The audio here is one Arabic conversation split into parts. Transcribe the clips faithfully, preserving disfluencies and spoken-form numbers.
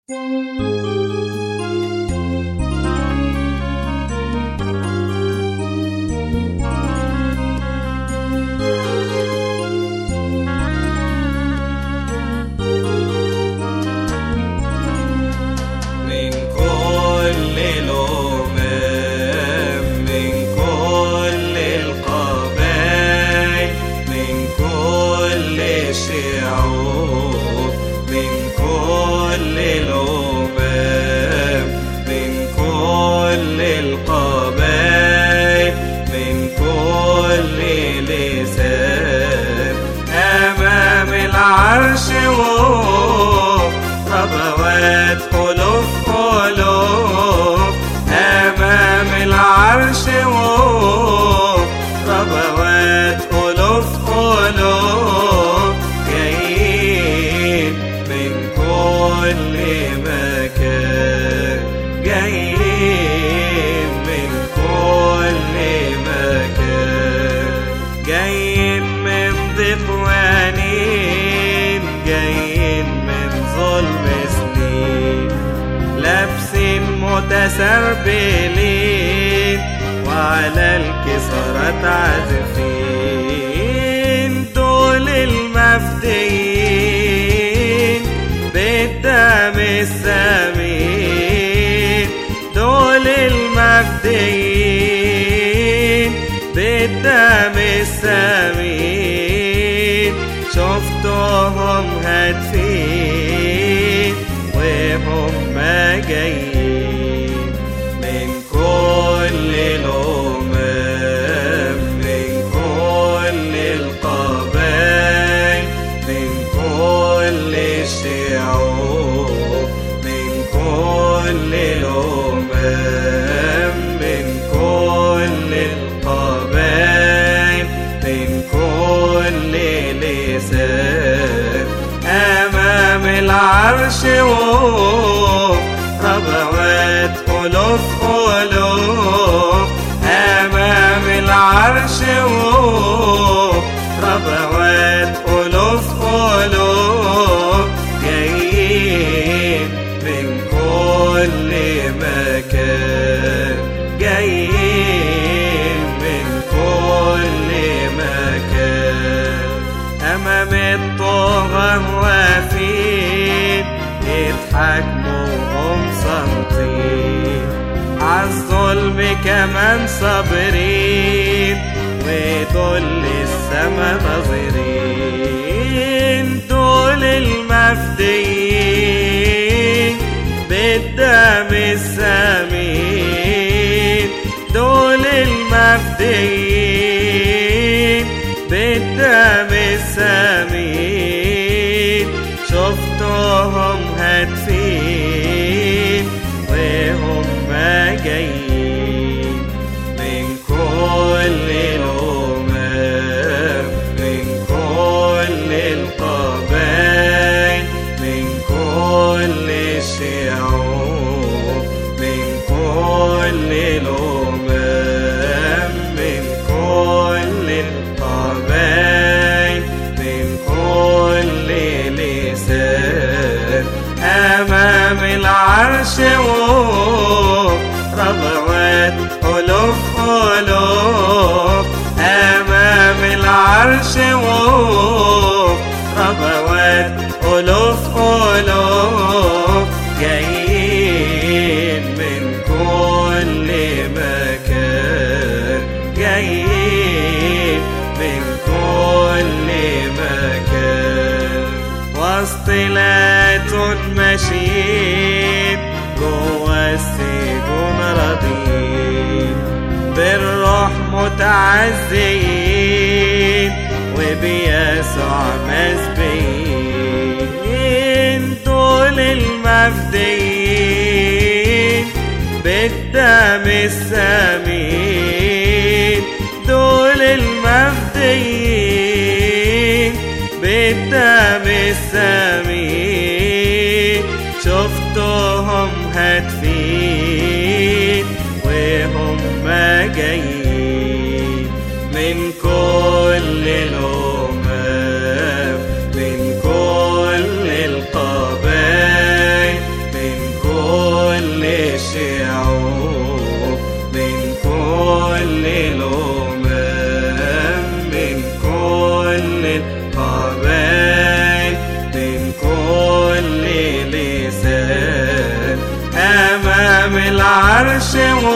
ربوات ألوف ألوف أمام العرش وقوف، ربوات ألوف ألوف جايين من كل مكان، جايين من كل مكان، جايين من ضيق وانين، جايين من ظلم سنين، لابسين متسربلين وعلى الكسرات عازفين. دول المفديين بالدم الثمين، دول المفديين بالدم الثمين، شفتهم هادفين وهم جايين من كل الأمم، من كل القبائل، من كل الشعوب، من كل الأمم، من كل القبائل، من كل لسان، أمام العرش وقوف، ربوات ألوف ألوف أمام العرش وقوف، ربوات ألوف ألوف جايين من كل مكان، جايين من كل مكان، أمام الطغاة واقفين يتحاكموا وهم صامتين، عالظلم كمان صابرين ودول السما ناظرين. دول المفديين بالدم الثمين، دول المفديين بالدم الثمين، شفتهم هادفين وهم جايين من كل الأمم، من كل القبائل، من كل الشعوب، من كل الأمم، من كل القبائل، من كل لسان، أمام العرش وقوف، ربوات ألوف ألوف أمام العرش وقوف، ربوات ألوف ألوف جايين من كل مكان، جايين من كل مكان، واصطلات ماشيين جوا السجون راضيين، بالروح متعزيين وبيسوع مسبيين. دول المفديين بالدم الثمين، دول المفديين بالدم الثمين، شفتهم هادفين وهم جايين من كل الأمم، من كل القبائل، من أمام العرش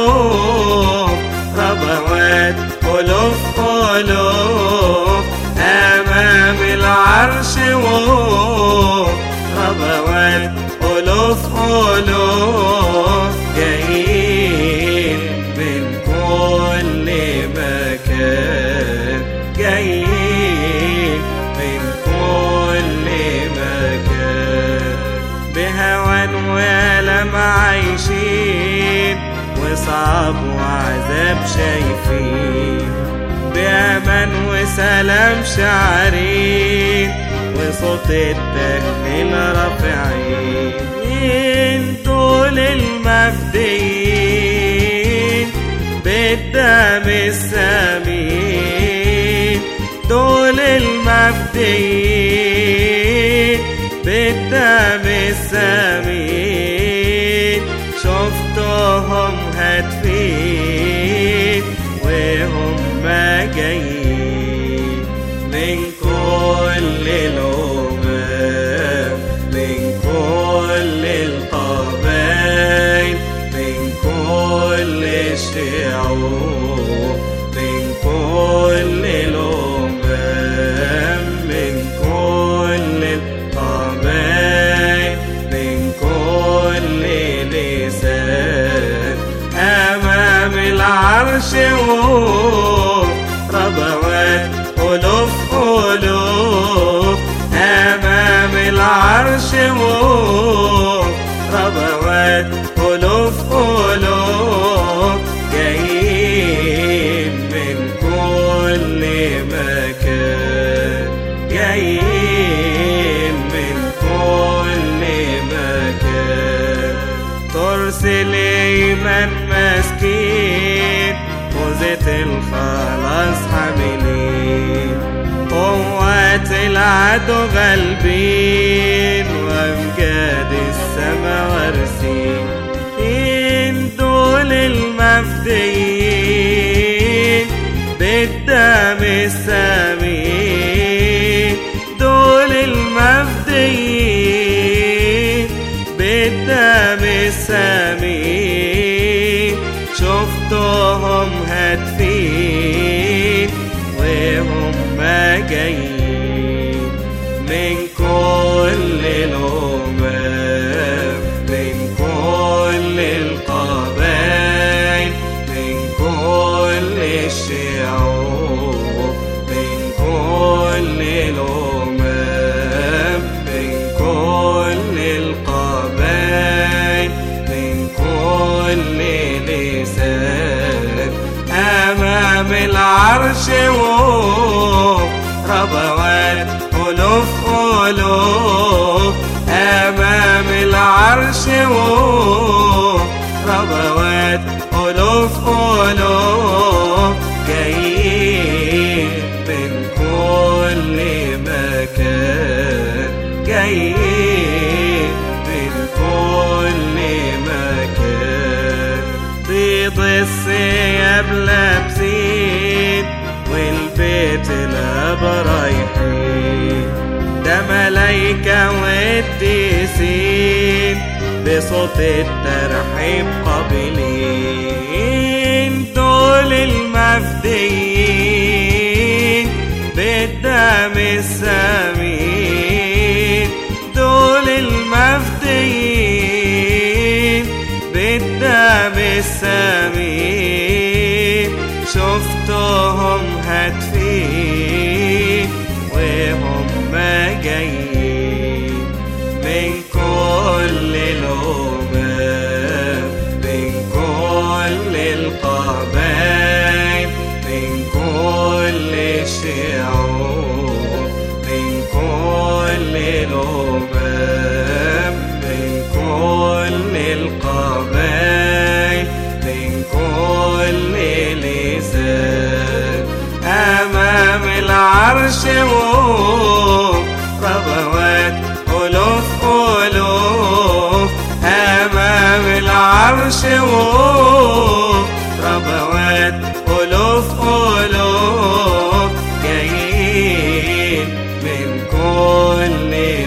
ربوات ألوف ألوف، أمام العرش ربوات ألوف ألوف، جايين من كل مكان، جايين من كل مكان، بهوان وألم عايشين، وصعب وعذاب شايفين، بأمان وسلام شعرين، وصوت التهليل رافعين، دول المفديين بالدم الثمين، دول المفديين بالدم الثمين، شفتهم هاتفين وهم جايين من كل الأمم، من كل القبائل، من كل الشعوب، من كل الأمم، من كل القبائل، من كل لسان، أمام العرش ربوات ألوف ألوف، أمام العرش ربوات ألوف ألوف، جايين من كل مكان، جايين من كل مكان، ترسل إيمان مسكين، موزة الخلاص حاملين، قوات العدو غالبين، وأمجاد السما وارثين، إن دول المفديين بالدم الثمين، دول المفديين بالدم الثمين، شفتهم هاتفين وهم جايين من كل الأمم، من كل القبائل، من كل الشعوب، من كل الأمم، من كل القبائل، من كل لسان، أمام العرش ربوات ألوف ألوف، أمام العرش ربوات ألوف ألوف، جايين من كل مكان، جايين من كل مكان، بيض الثياب لابسين، والبيت الأب رايحين، ده ملايكة وقديسين، بصوت الترحيب قابلين، دول المفديين بالدم الثمين، دول المفديين بالدم الثمين، شفتهم هاتفين وهم جايين من كل الأمم، من كل القبائل، من كل الشعوب، من كل الأمم، من كل القبائل، من كل لسان، أمام العرش ربوات ألوف ألوف، أمام العرش ربوات ألوف ألوف، جايين من كل